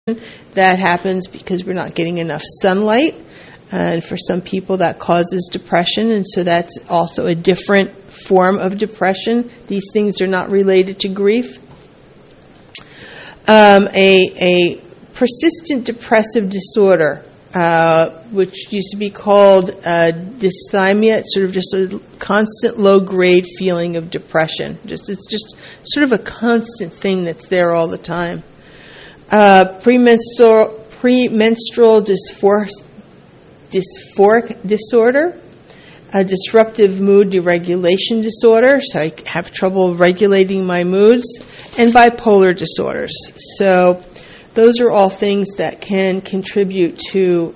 That happens because we're not getting enough sunlight. And for some people, that causes depression, and so that's also a different form of depression. These things are not related to grief. A persistent depressive disorder, which used to be called dysthymia, it's sort of just a constant low-grade feeling of depression. It's just sort of a constant thing that's there all the time. Premenstrual dysphoric disorder, a disruptive mood deregulation disorder, so I have trouble regulating my moods, and bipolar disorders. So those are all things that can contribute to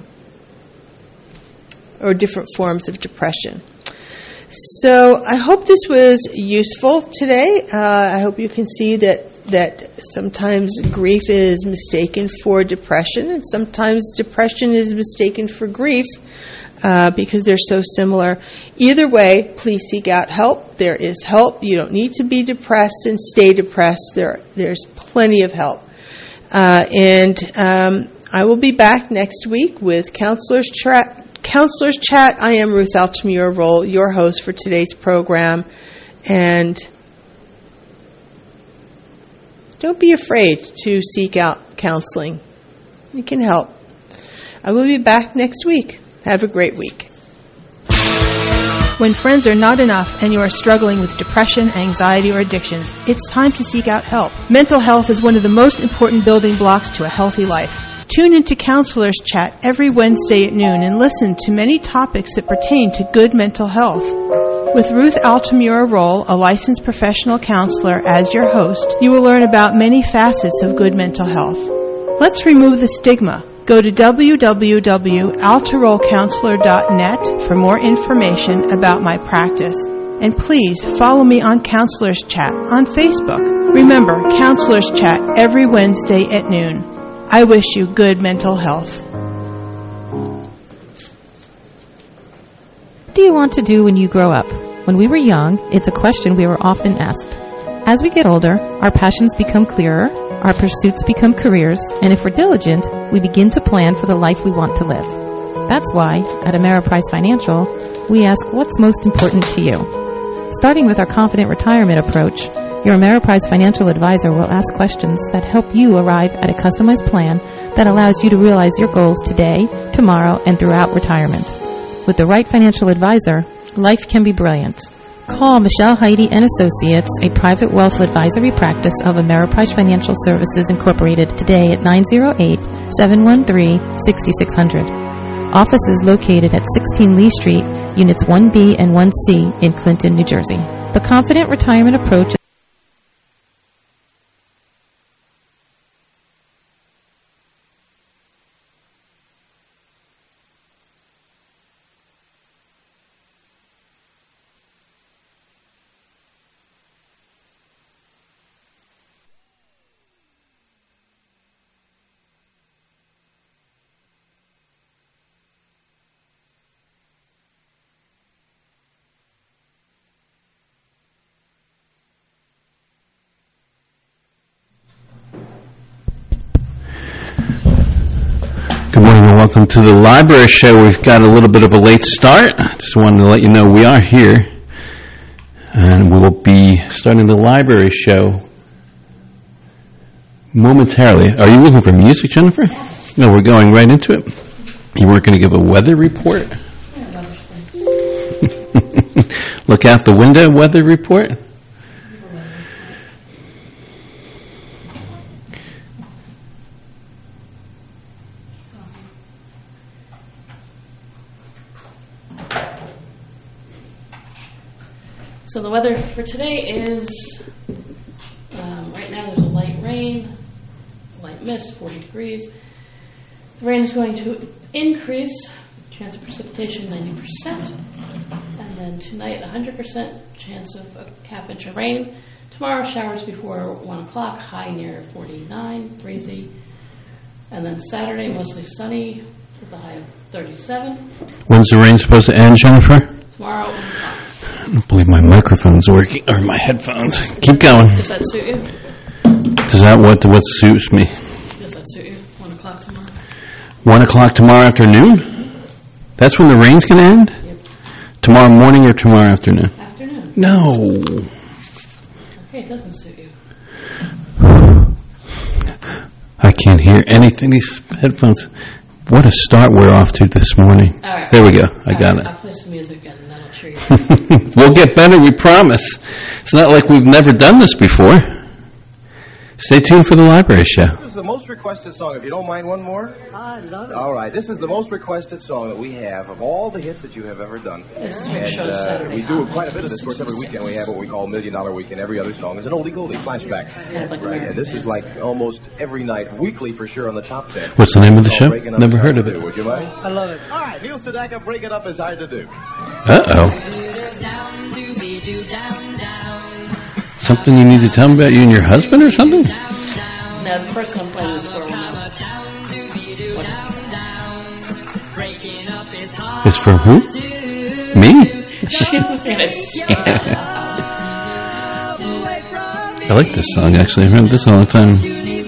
or different forms of depression. So I hope this was useful today. I hope you can see that sometimes grief is mistaken for depression, and sometimes depression is mistaken for grief because they're so similar. Either way, please seek out help. There is help. You don't need to be depressed and stay depressed. There's plenty of help. And I will be back next week with Counselor's Chat. I am Ruth Altamura-Roll, your host for today's program. And don't be afraid to seek out counseling. It can help. I will be back next week. Have a great week. When friends are not enough and you are struggling with depression, anxiety, or addictions, it's time to seek out help. Mental health is one of the most important building blocks to a healthy life. Tune into Counselor's Chat every Wednesday at noon and listen to many topics that pertain to good mental health. With Ruth Altamura-Roll, a licensed professional counselor, as your host, you will learn about many facets of good mental health. Let's remove the stigma. Go to www.altarollcounselor.net for more information about my practice. And please follow me on Counselor's Chat on Facebook. Remember, Counselor's Chat every Wednesday at noon. I wish you good mental health. What do you want to do when you grow up? When we were young, it's a question we were often asked. As we get older, our passions become clearer, our pursuits become careers, and if we're diligent, we begin to plan for the life we want to live. That's why, at Ameriprise Financial, we ask what's most important to you. Starting with our Confident Retirement approach, your Ameriprise Financial Advisor will ask questions that help you arrive at a customized plan that allows you to realize your goals today, tomorrow, and throughout retirement. With the right financial advisor, life can be brilliant. Call Michelle Heidi & Associates, a private wealth advisory practice of Ameriprise Financial Services Incorporated, today at 908-713-6600. Office is located at 16 Lee Street, Units 1B and 1C in Clinton, New Jersey. The Confident Retirement approach Good morning and welcome to the library show. We've got a little bit of a late start. Just wanted to let you know we are here. And we will be starting the library show momentarily. Are you looking for music, Jennifer? No, we're going right into it. You weren't going to give a weather report? Look out the window, weather report? So the weather for today is, right now there's a light rain, light mist, 40 degrees. The rain is going to increase, chance of precipitation 90%, and then tonight 100% chance of a half inch of rain. Tomorrow showers before 1 o'clock, high near 49, breezy. And then Saturday mostly sunny with a high of 37. When's the rain supposed to end, Jennifer? Tomorrow 1 o'clock. I don't believe my microphone's working, or my headphones. Keep going. Does that suit you? Does that what suits me? Does that suit you? 1 o'clock tomorrow? 1 o'clock tomorrow afternoon? That's when the rain's going to end? Yep. Tomorrow morning or tomorrow afternoon? Afternoon. No. Okay, it doesn't suit you. I can't hear anything. These headphones. What a start we're off to this morning. All right. There we go. I got All right, it. I'll play some music and that'll cheer you up. We'll get better, we promise. It's not like we've never done this before. Stay tuned for the library show. This is the most requested song. If you don't mind one more. I love it. All right. This is the most requested song that we have of all the hits that you have ever done. This is your show Saturday. We do night, quite a bit of this. Of course, every weekend we have what we call $1 Million Weekend. Every other song is an oldie goldie flashback. Kind of like Right. American And this is Dance. like almost every night, weekly for sure on the top 10. What's the name of the It's show? called Breaking Up Never Is heard Hard of to it. Do. Would you mind? I love it. All right. Neil Sedaka, Break It Up Is Hard to Do. Uh-oh. Something you need to tell me about you and your husband or something? Now, the person I'm playing this for will know what it's about. It's for who? Me? I like this song, actually. I've heard this all the time.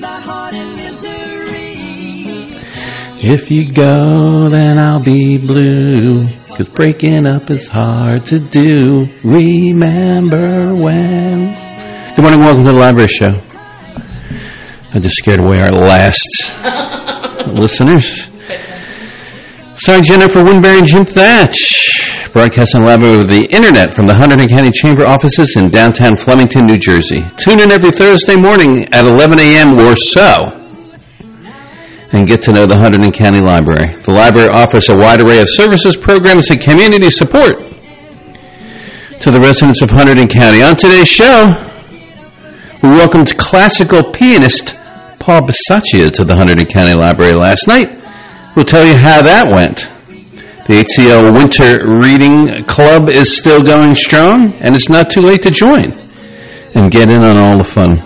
If you go, then I'll be blue. 'Cause breaking up is hard to do. Remember when? Good morning, welcome to the library show. I just scared away our last listeners. Starring Jennifer Winberry and Jim Thatch. Broadcasting live over the internet from the Hunterdon County Chamber offices in downtown Flemington, New Jersey. Tune in every Thursday morning at 11 a.m. or so and get to know the Hunterdon County Library. The library offers a wide array of services, programs, and community support to the residents of Hunterdon County. On today's show, we welcomed classical pianist Paul Bisaccia to the Hunterdon County Library last night. We'll tell you how that went. The HCL Winter Reading Club is still going strong, and it's not too late to join and get in on all the fun.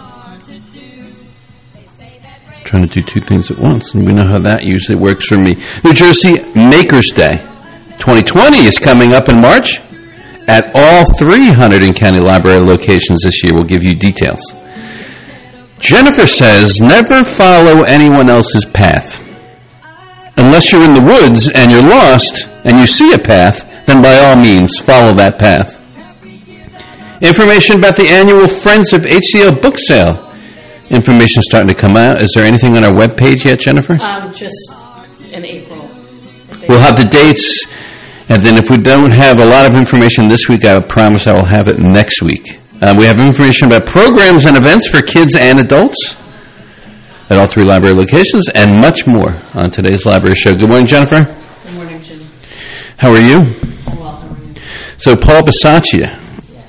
Trying to do two things at once, and we know how that usually works for me. New Jersey Makers Day 2020 is coming up in March at all 3 Hunterdon County Library locations this year. We'll give you details. Jennifer says, never follow anyone else's path. Unless you're in the woods and you're lost and you see a path, then by all means follow that path. Information about the annual Friends of HCL book sale. Information starting to come out. Is there anything on our webpage yet, Jennifer? Just in April. We'll have the dates, and then if we don't have a lot of information this week, I promise I will have it next week. We have information about programs and events for kids and adults at all 3 library locations, and much more on today's library show. Good morning, Jennifer. Good morning, Jim. How are you? I'm well, how are you? So Paul Bisaccia,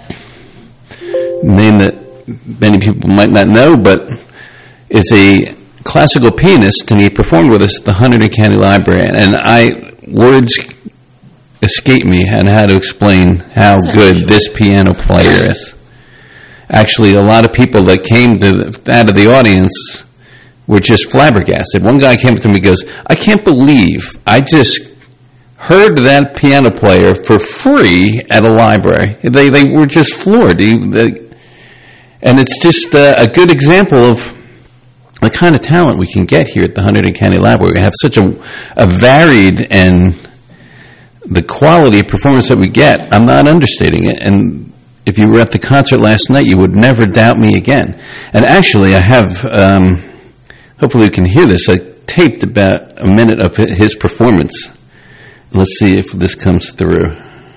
name that many people might not know, but is a classical pianist, and he performed with us at the Hunterdon County Library. And words escape me on how to explain how good this piano player is. Actually, a lot of people that came out of the audience were just flabbergasted. One guy came up to me and goes, I can't believe I just heard that piano player for free at a library. They were just floored. And it's just a good example of the kind of talent we can get here at the Hunterdon County Library. We have such a varied, and the quality of performance that we get, I'm not understating it. And if you were at the concert last night, you would never doubt me again. And actually, I have, hopefully you can hear this, I taped about a minute of his performance. Let's see if this comes through.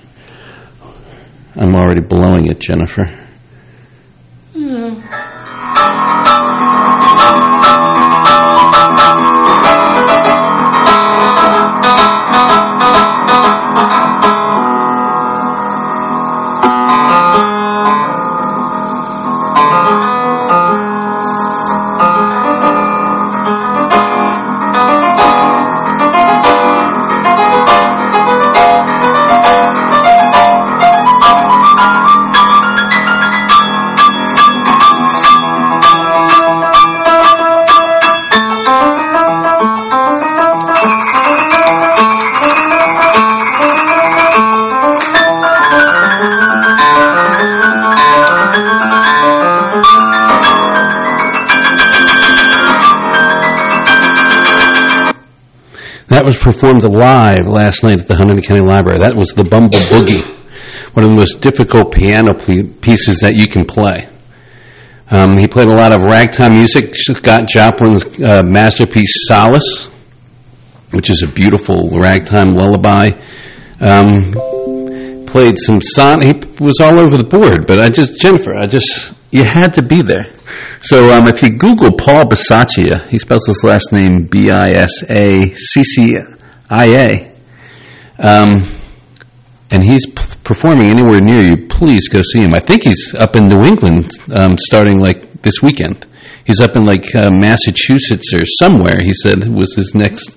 I'm already blowing it, Jennifer. that was performed live last night at the Hunterdon County Library. That was the Bumble Boogie, one of the most difficult piano pieces that you can play. He played a lot of ragtime music, Scott Joplin's masterpiece Solace, which is a beautiful ragtime lullaby. Played some he was all over the board, but you had to be there. So if you Google Paul Bisaccia, he spells his last name Bisaccia, and he's performing anywhere near you, please go see him. I think he's up in New England starting like this weekend. He's up in like Massachusetts or somewhere, he said, was his next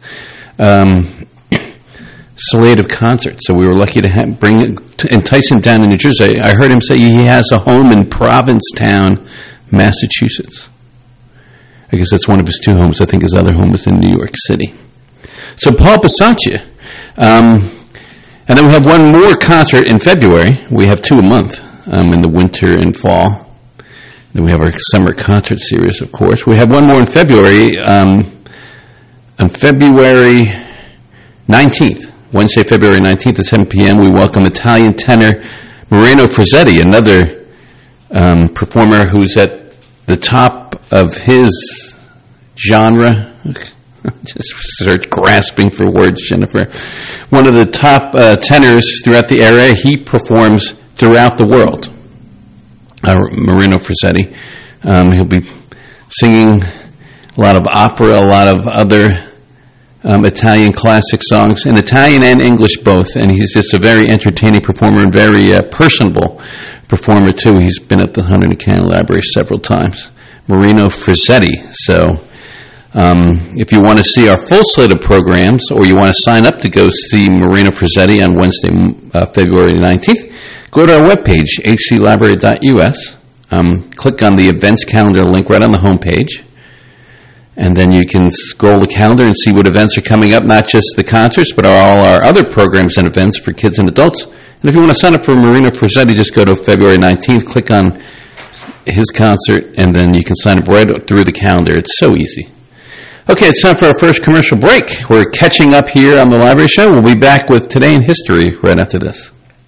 slate of concerts. So we were lucky to entice him down to New Jersey. I heard him say he has a home in Provincetown, Massachusetts. I guess that's one of his two homes. I think his other home is in New York City. So Paul Bisaccia. And then we have one more concert in February. We have two a month in the winter and fall. Then we have our summer concert series, of course. We have one more in February. On February 19th, Wednesday, February 19th at 7 p.m., we welcome Italian tenor Moreno Frazetti, another performer who's at the top of his genre. Just start grasping for words, Jennifer. One of the top tenors throughout the area. He performs throughout the world. Moreno Frazetti. He'll be singing a lot of opera, a lot of other Italian classic songs, in Italian and English both. And he's just a very entertaining performer and very personable performer too. He's been at the Hunterdon County Library several times. Moreno Frazetti. So if you want to see our full slate of programs, or you want to sign up to go see Moreno Frazetti on Wednesday, February 19th, go to our webpage, hclibrary.us. Click on the events calendar link right on the homepage, and then you can scroll the calendar and see what events are coming up, not just the concerts, but all our other programs and events for kids and adults. And if you want to sign up for Moreno Frazetti, just go to February 19th, click on his concert, and then you can sign up right through the calendar. It's so easy. Okay, it's time for our first commercial break. We're catching up here on the Library Show. We'll be back with Today in History right after this.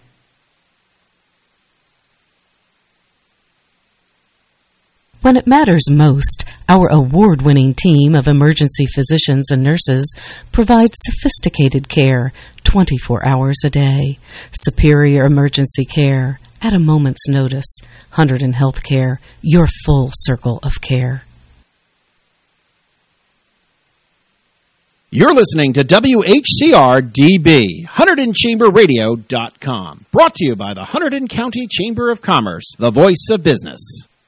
When it matters most, our award-winning team of emergency physicians and nurses provides sophisticated care 24 hours a day. Superior emergency care at a moment's notice. Hunterdon Healthcare, your full circle of care. You're listening to WHCR-DB, HunterdonChamberRadio.com. Brought to you by the Hunterdon County Chamber of Commerce, the voice of business.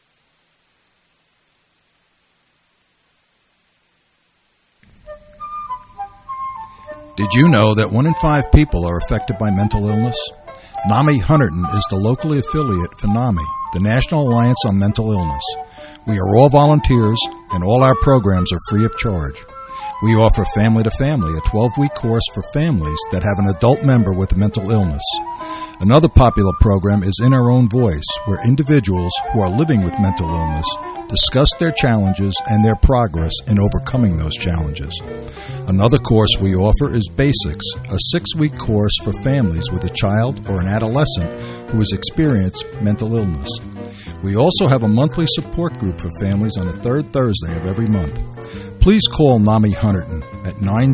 Did you know that 1 in 5 people are affected by mental illness? NAMI Hunterdon is the locally affiliate for NAMI, the National Alliance on Mental Illness. We are all volunteers, and all our programs are free of charge. We offer Family to Family, a 12-week course for families that have an adult member with a mental illness. Another popular program is In Our Own Voice, where individuals who are living with mental illness discuss their challenges and their progress in overcoming those challenges. Another course we offer is Basics, a 6-week course for families with a child or an adolescent who has experienced mental illness. We also have a monthly support group for families on the third Thursday of every month. Please call NAMI Hunterdon at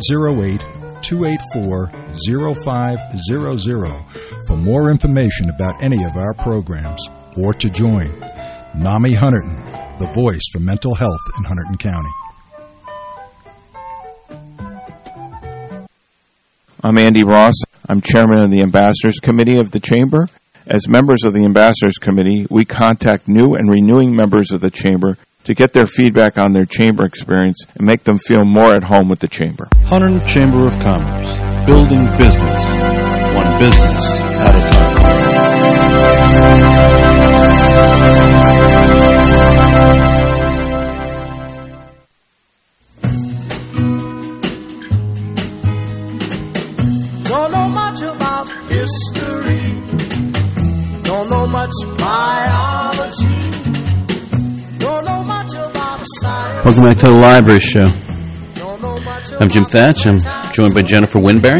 908-284-0500 for more information about any of our programs or to join. NAMI Hunterdon, the voice for mental health in Hunterdon County. I'm Andy Ross. I'm chairman of the Ambassadors Committee of the Chamber. As members of the Ambassadors Committee, we contact new and renewing members of the Chamber to get their feedback on their Chamber experience and make them feel more at home with the Chamber. Hunterdon Chamber of Commerce, building business, one business at a time. Don't know much about history, don't know much biology. Welcome back to the Library Show. I'm Jim Thatch. I'm joined by Jennifer Winberry.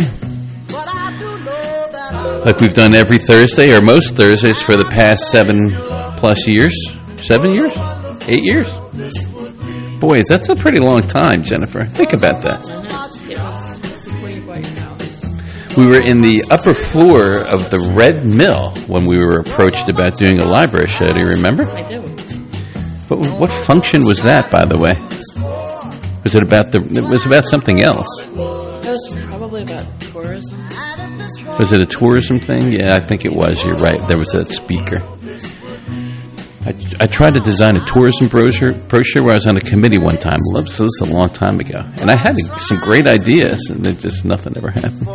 Like we've done every Thursday, or most Thursdays, for the past 7+ years. 7 years? 8 years? Boy, that's a pretty long time, Jennifer. Think about that. It was before you bought your house. We were in the upper floor of the Red Mill when we were approached about doing a library show. Do you remember? I do. What function was that, by the way? Was it about it was about something else. It was probably about tourism. Was it a tourism thing? Yeah, I think it was. You're right. There was that speaker. I tried to design a tourism brochure where I was on a committee one time. This was a long time ago. And I had some great ideas, and nothing ever happened.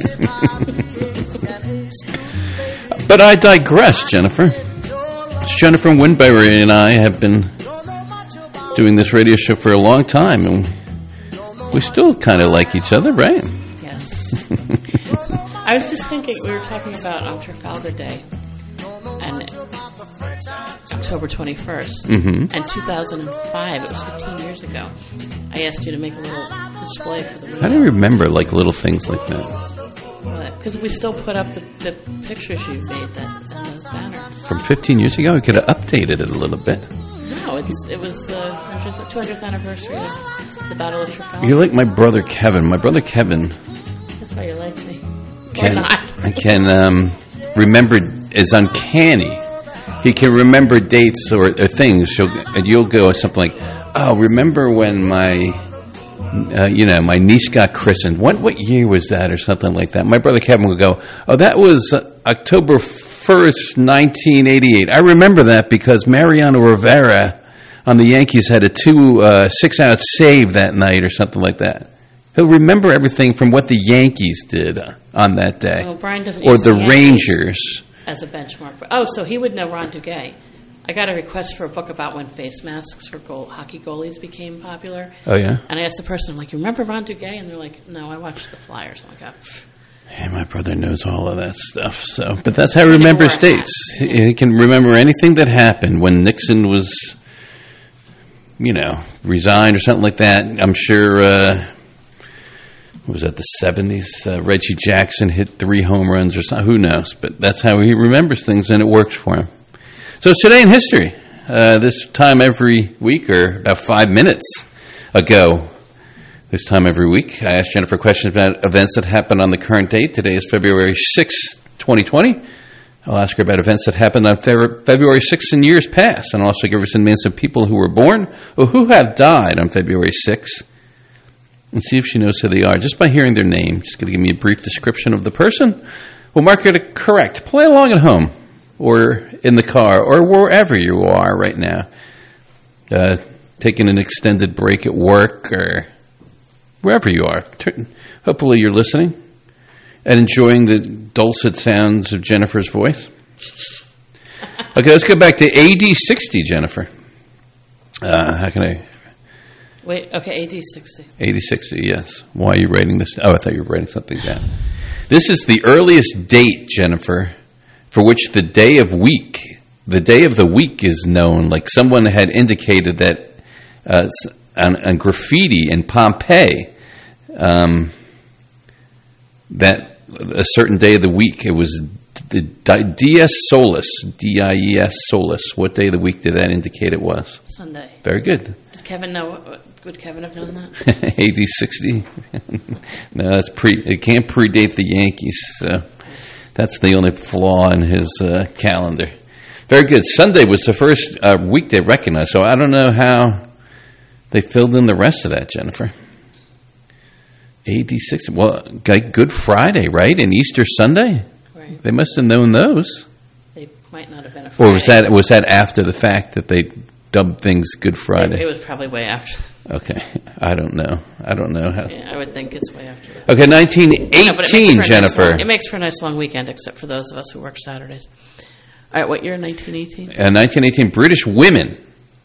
But I digress, Jennifer. Jennifer Winberry and I have been doing this radio show for a long time, and we still kind of like each other, right? Yes. I was just thinking, we were talking about Trafalgar Day, and October 21st, and 2005, it was 15 years ago, I asked you to make a little display for the window. How do you remember, little things like that? Because we still put up the pictures you made and the banner. From 15 years ago? We could have updated it a little bit. No, it was the 200th anniversary of the Battle of Trafalgar. You're like my brother Kevin. My brother Kevin... That's why you like me. Or not. Can remember, is uncanny. He can remember dates or things. You'll go something like, "Oh, remember when my niece got christened? What year was that?" or something like that. My brother Kevin would go, "Oh, that was October 1st, 1988. I remember that because Mariano Rivera on the Yankees had a 6-out save that night," or something like that. He'll remember everything from what the Yankees did on that day, well, Brian doesn't or use the Rangers as a benchmark. So he would know Ron Duguay. I got a request for a book about when face masks for hockey goalies became popular. Oh, yeah? And I asked the person, I'm like, "You remember Ron Duguay?" And they're like, "No, I watched the Flyers." I'm like, "Oh." Hey, my brother knows all of that stuff. But that's how he remembers dates. He can remember anything that happened when Nixon was, resigned or something like that. I'm sure... was that the 70s? Reggie Jackson hit 3 home runs or something. Who knows? But that's how he remembers things, and it works for him. So today in history, this time every week, or about 5 minutes ago, this time every week, I ask Jennifer questions about events that happened on the current date. Today is February 6, 2020. I'll ask her about events that happened on February 6 in years past, and I'll also give her some names of people who were born or who have died on February 6. And see if she knows who they are, just by hearing their name. Just going to give me a brief description of the person. We'll mark it correct. Play along at home, or in the car, or wherever you are right now. Taking an extended break at work, or wherever you are. Hopefully you're listening and enjoying the dulcet sounds of Jennifer's voice. Okay, let's go back to AD 60, Jennifer. How can I... Wait, okay, AD 60. AD 60, yes. Why are you writing this? Oh, I thought you were writing something down. This is the earliest date, Jennifer, for which the day of the week is known. Like someone had indicated that on graffiti in Pompeii, that a certain day of the week, it was the Dies Solis, D-I-E-S Solis. What day of the week did that indicate it was? Sunday. Very good. Did Kevin know? Would Kevin have known that? AD 60? No, it can't predate the Yankees. So that's the only flaw in his calendar. Very good. Sunday was the first weekday recognized, so I don't know how they filled in the rest of that, Jennifer. AD 60. Well, Good Friday, right? And Easter Sunday? Right. They must have known those. They might not have been a Friday. Or was that after the fact that they dubbed things Good Friday? It was probably way after. Okay. I don't know how. Yeah, I would think it's way after that. Okay, 1918, Jennifer. It makes for a nice long weekend, except for those of us who work Saturdays. All right, what year? 1918? 1918. British women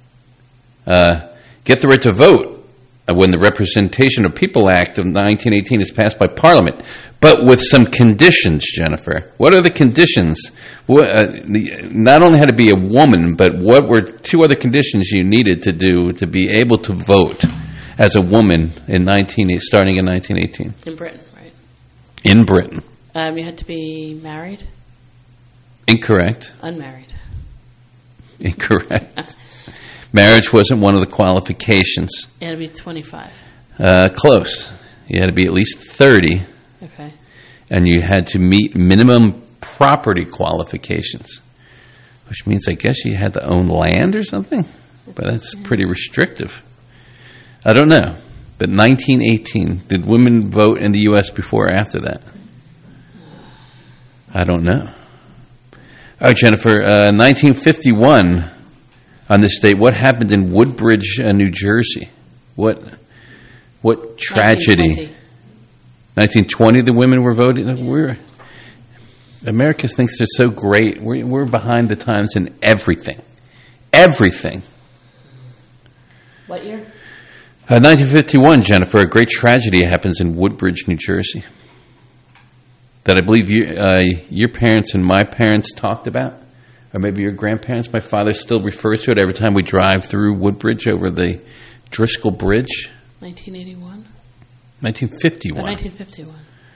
get the right to vote when the Representation of People Act of 1918 is passed by Parliament, but with some conditions, Jennifer. What are the conditions? Not only had to be a woman, but what were 2 other conditions you needed to do to be able to vote? as a woman starting in 1918? In Britain, right? In Britain. You had to be married? Incorrect. Unmarried. Incorrect. Marriage wasn't one of the qualifications. You had to be 25. Close. You had to be at least 30. Okay. And you had to meet minimum property qualifications, which means I guess you had to own land or something. But that's pretty restrictive. I don't know. But 1918, did women vote in the U.S. before or after that? I don't know. All right, Jennifer, 1951 on this date, what happened in Woodbridge, New Jersey? What tragedy? 1920, the women were voting. America thinks they're so great. We're behind the times in everything. Everything. What year? 1951, Jennifer. A great tragedy happens in Woodbridge, New Jersey, that I believe your parents and my parents talked about, or maybe your grandparents. My father still refers to it every time we drive through Woodbridge over the Driscoll Bridge. 1981? 1951. 1951.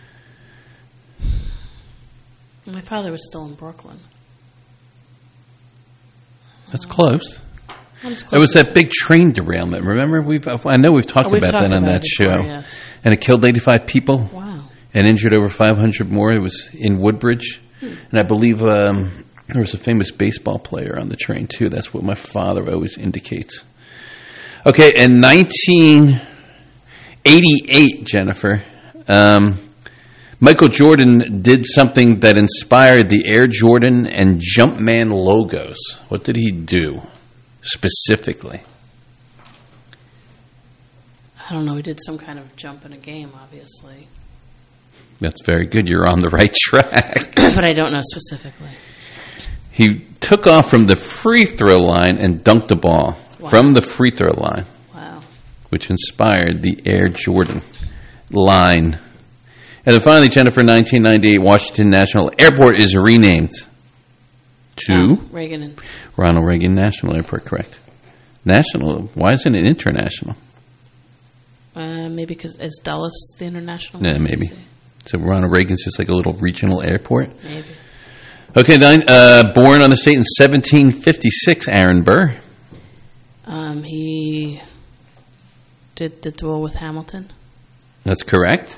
My father was still in Brooklyn. That's close. It was that big train derailment. Remember, I know we've talked about that on that show, yes. And it killed 85 people. Wow. And injured over 500 more. It was in Woodbridge, and I believe there was a famous baseball player on the train too. That's what my father always indicates. Okay, in 1988, Jennifer, Michael Jordan did something that inspired the Air Jordan and Jumpman logos. What did he do specifically? I don't know. He did some kind of jump in a game, obviously. That's very good. You're on the right track. But I don't know specifically. He took off from the free throw line and dunked the ball from the free throw line. Wow. Which inspired the Air Jordan line. And then finally, Jennifer, 1998, Washington National Airport is renamed to Ronald Reagan National Airport, correct. National, why isn't it international? Maybe because is Dulles the international? Yeah, maybe. So Ronald Reagan's just like a little regional airport? Maybe. Okay, born on the state in 1756, Aaron Burr. He did the duel with Hamilton. That's correct.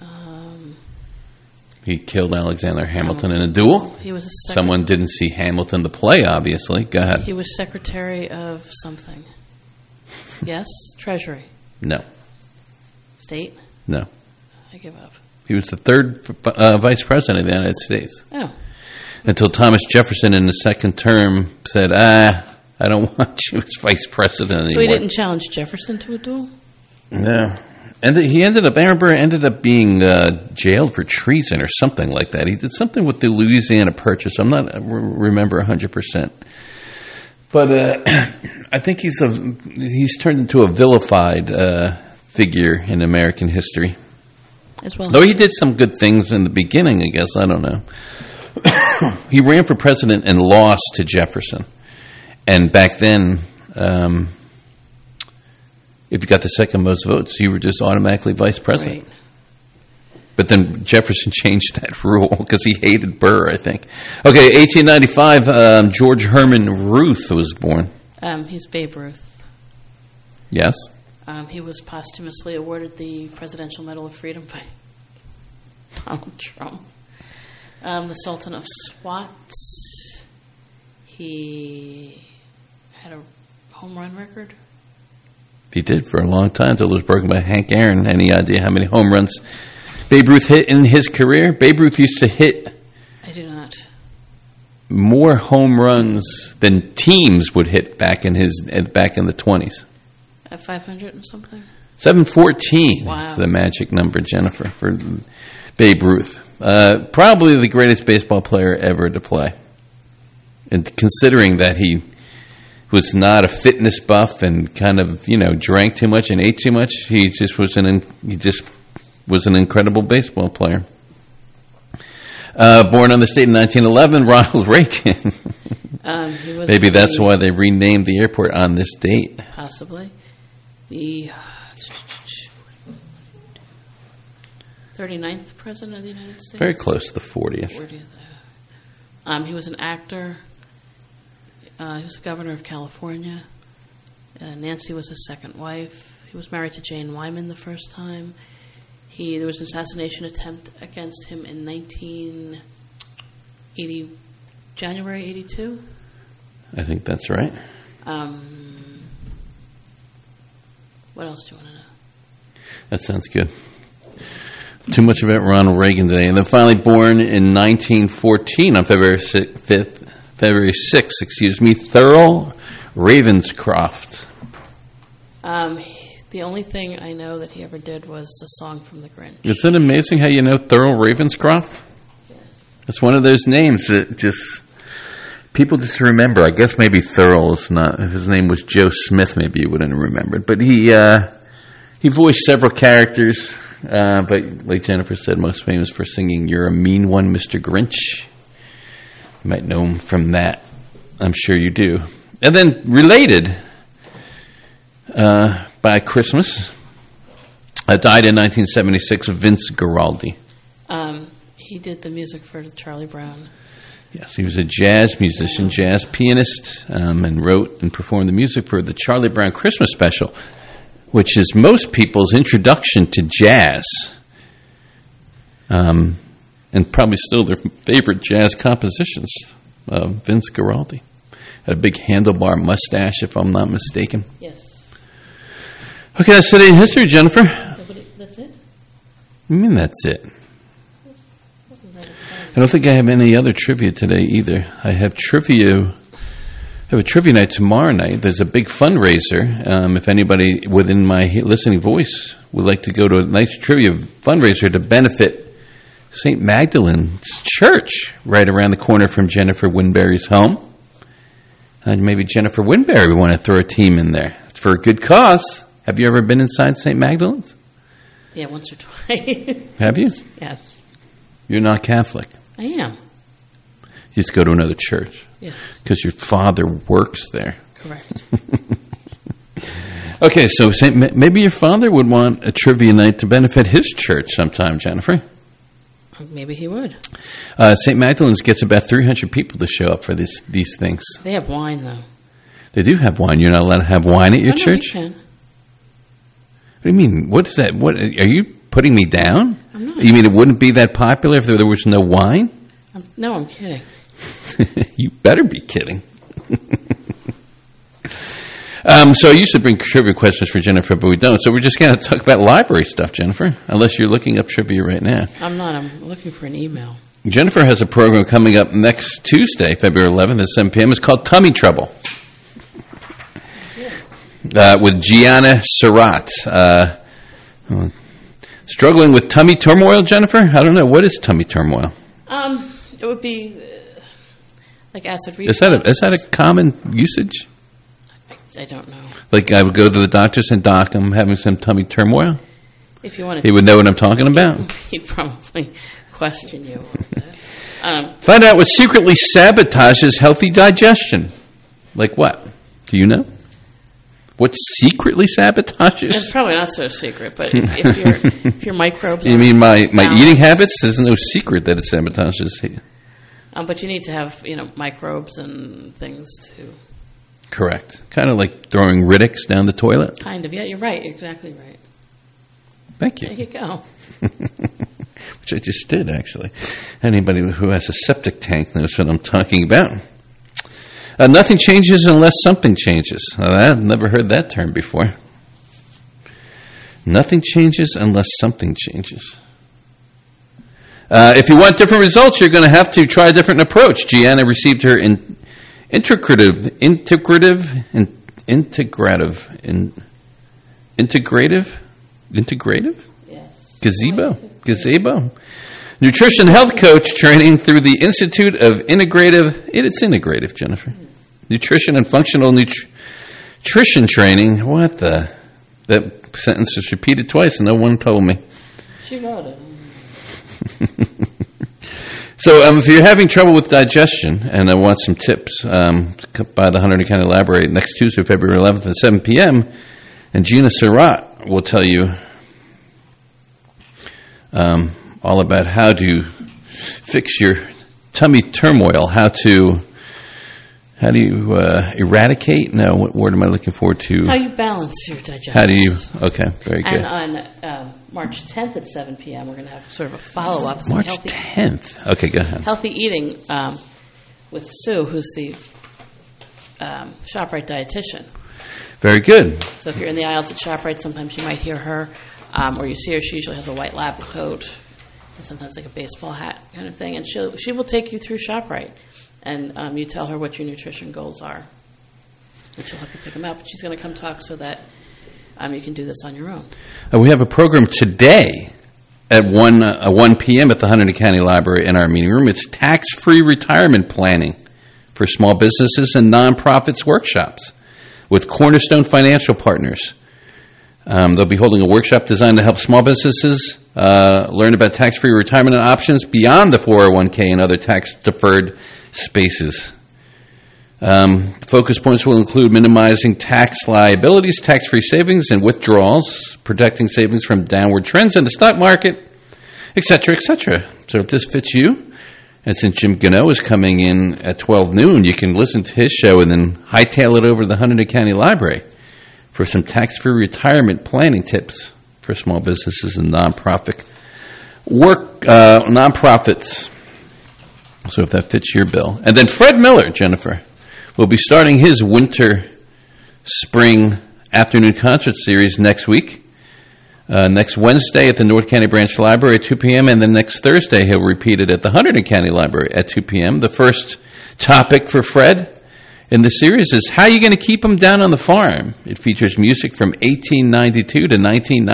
He killed Alexander Hamilton in a duel. He was Someone didn't see Hamilton the play, obviously. Go ahead. He was Secretary of something. Yes? Treasury. No. State? No. I give up. He was the third vice president of the United States. Oh. Until Thomas Jefferson in the second term said, I don't want you as vice president anymore. So he didn't challenge Jefferson to a duel? No. And Aaron Burr ended up being jailed for treason or something like that. He did something with the Louisiana Purchase. I'm not remember 100%. But I think he's turned into a vilified figure in American history. As well. Though he did some good things in the beginning, I guess. I don't know. He ran for president and lost to Jefferson. And back then, if you got the second most votes, you were just automatically vice president. Right. But then Jefferson changed that rule because he hated Burr, I think. Okay, 1895, George Herman Ruth was born. He's Babe Ruth. Yes. He was posthumously awarded the Presidential Medal of Freedom by Donald Trump. The Sultan of Swat. He had a home run record. He did for a long time until it was broken by Hank Aaron. Any idea how many home runs Babe Ruth hit in his career? Babe Ruth used to hit. I do not. More home runs than teams would hit back in the 20s. At 500 and something? 714 is the magic number, Jennifer, for Babe Ruth. Probably the greatest baseball player ever to play. And considering that he was not a fitness buff and kind of, drank too much and ate too much, he just was an incredible baseball player. Born on the state in 1911, Ronald Reagan. Maybe that's why they renamed the airport on this date. Possibly. The 39th President of the United States. Very close to the 40th. 40th. He was an actor. He was the governor of California. Nancy was his second wife. He was married to Jane Wyman the first time. There was an assassination attempt against him in January 82. I think that's right. What else do you want to know? That sounds good. Too much about Ronald Reagan today. And then finally born in 1914 on February 6th, Thurl Ravenscroft. The only thing I know that he ever did was the song from The Grinch. Isn't it amazing how you know Thurl Ravenscroft? Yes. It's one of those names that people just remember. I guess maybe Thurl is not. If his name was Joe Smith, maybe you wouldn't have remembered. But he voiced several characters. But like Jennifer said, most famous for singing "You're a Mean One, Mr. Grinch." You might know him from that. I'm sure you do. And then related by Christmas, died in 1976, Vince Guaraldi. He did the music for Charlie Brown. Yes, he was a jazz musician, jazz pianist, and wrote and performed the music for the Charlie Brown Christmas special, which is most people's introduction to jazz, and probably still their favorite jazz compositions. Vince Guaraldi had a big handlebar mustache, if I'm not mistaken. Yes. Okay, that's today in history, Jennifer. That's it? What do you mean that's it? I don't think I have any other trivia today either. I have trivia. I have a trivia night tomorrow night. There's a big fundraiser. If anybody within my listening voice would like to go to a nice trivia fundraiser to benefit St. Magdalene's Church right around the corner from Jennifer Winberry's home. And maybe Jennifer Winberry would want to throw a team in there. It's for a good cause. Have you ever been inside St. Magdalene's? Yeah, once or twice. Have you? Yes. You're not Catholic. I am. You just go to another church. Yes. Because your father works there. Correct. Okay, so maybe your father would want a trivia night to benefit his church sometime, Jennifer. Maybe he would. St. Magdalene's gets about 300 people to show up for these things. They have wine, though. They do have wine. You're not allowed to have wine at your church? No, you can. What do you mean? What is that? What are you putting me down? I'm not. You mean it wouldn't be that popular if there was no wine? No, I'm kidding. You better be kidding. So I used to bring trivia questions for Jennifer, but we don't. So we're just going to talk about library stuff, Jennifer, unless you're looking up trivia right now. I'm not. I'm looking for an email. Jennifer has a program coming up next Tuesday, February 11th at 7 p.m. It's called Tummy Trouble. With Gianna Surratt. Struggling with tummy turmoil, Jennifer? I don't know. What is tummy turmoil? It would be like acid reflux. Is that a common usage? I don't know. Like I would go to the doctor and doc, I'm having some tummy turmoil? If you wanted, he would know what I'm talking about? He'd probably question you on that. Find out what secretly sabotages healthy digestion. Like what? Do you know? What secretly sabotages? It's probably not so secret, but if your microbes. You mean my eating habits? There's no secret that it sabotages. But you need to have microbes and things to. Correct. Kind of like throwing Riddicks down the toilet. Kind of. Yeah, you're right. You're exactly right. Thank you. There you go. Which I just did, actually. Anybody who has a septic tank knows what I'm talking about. Nothing changes unless something changes. I've never heard that term before. Nothing changes unless something changes. If you want different results, you're going to have to try a different approach. Gianna received her integrative Yes. Gazebo. Nutrition health coach training through the Institute of Integrative. It's integrative, Jennifer. Nutrition and functional nutrition training. What the? That sentence was repeated twice and no one told me. She wrote it. So if you're having trouble with digestion and I want some tips, by the Hunterdon County Library next Tuesday, February 11th at 7 p.m., and Gina Surratt will tell you all about how to fix your tummy turmoil, how do you eradicate? No, what word am I looking for to? How do you balance your digestion? How do you? Okay, very good. And on March 10th at 7 p.m., we're going to have sort of a follow-up. March 10th. Okay, go ahead. Healthy eating with Sue, who's the ShopRite dietitian. Very good. So if you're in the aisles at ShopRite, sometimes you might hear her, or you see her. She usually has a white lab coat, and sometimes like a baseball hat kind of thing. And she will take you through ShopRite, and you tell her what your nutrition goals are, and she'll help you pick them out. But she's going to come talk so that you can do this on your own. We have a program today at 1 p.m. at the Hunterdon County Library in our meeting room. It's tax-free retirement planning for small businesses and nonprofits workshops with Cornerstone Financial Partners. They'll be holding a workshop designed to help small businesses learn about tax-free retirement options beyond the 401k and other tax-deferred spaces. Focus points will include minimizing tax liabilities, tax-free savings and withdrawals, protecting savings from downward trends in the stock market, etc., etc. So if this fits you, and since Jim Gano is coming in at 12 noon, you can listen to his show and then hightail it over to the Hunterdon County Library for some tax-free retirement planning tips for small businesses and nonprofits. So if that fits your bill. And then Fred Miller, Jennifer, will be starting his winter-spring afternoon concert series next week. Next Wednesday at the North County Branch Library at 2 p.m. and then next Thursday he'll repeat it at the Hunterdon County Library at 2 p.m. The first topic for Fred in the series is how are you going to keep him down on the farm? It features music from 1892 to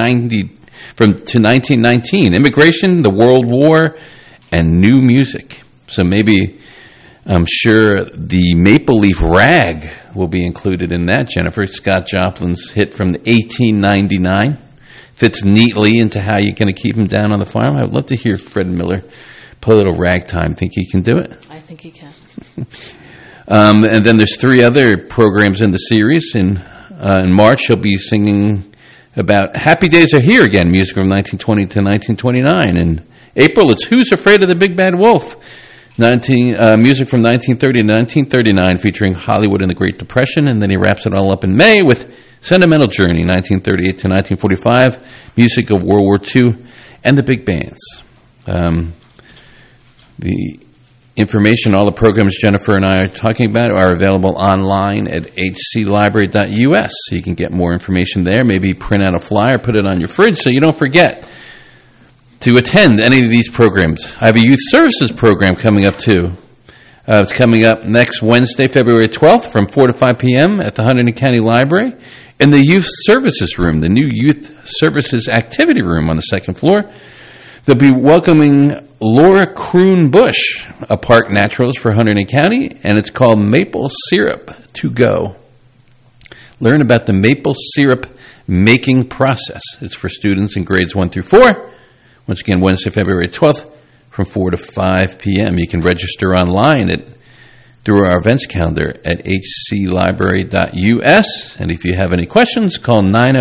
1919, immigration, the World War, and new music. So maybe I'm sure the Maple Leaf Rag will be included in that, Jennifer. Scott Joplin's hit from 1899. Fits neatly into how you're going to keep him down on the farm. I would love to hear Fred Miller play a little ragtime. Think he can do it? I think he can. And then there's 3 other programs in the series. In March, he'll be singing about Happy Days Are Here Again, music from 1920 to 1929. In April, it's Who's Afraid of the Big Bad Wolf? Music from 1930 to 1939, featuring Hollywood and the Great Depression. And then he wraps it all up in May with Sentimental Journey, 1938 to 1945, music of World War II, and the big bands. The information, all the programs Jennifer and I are talking about are available online at hclibrary.us. So you can get more information there. Maybe print out a flyer, put it on your fridge so you don't forget to attend any of these programs. I have a youth services program coming up too. It's coming up next Wednesday, February 12th from 4 to 5 p.m. at the Hunterdon County Library in the Youth Services Room, the new Youth Services Activity Room on the second floor. They'll be welcoming Laura Kroon Bush, a park naturalist for Hunterdon County, and it's called Maple Syrup to Go. Learn about the maple syrup making process. It's for students in grades 1 through 4. Once again, Wednesday, February 12th from 4 to 5 p.m. You can register online through our events calendar at hclibrary.us. And if you have any questions, call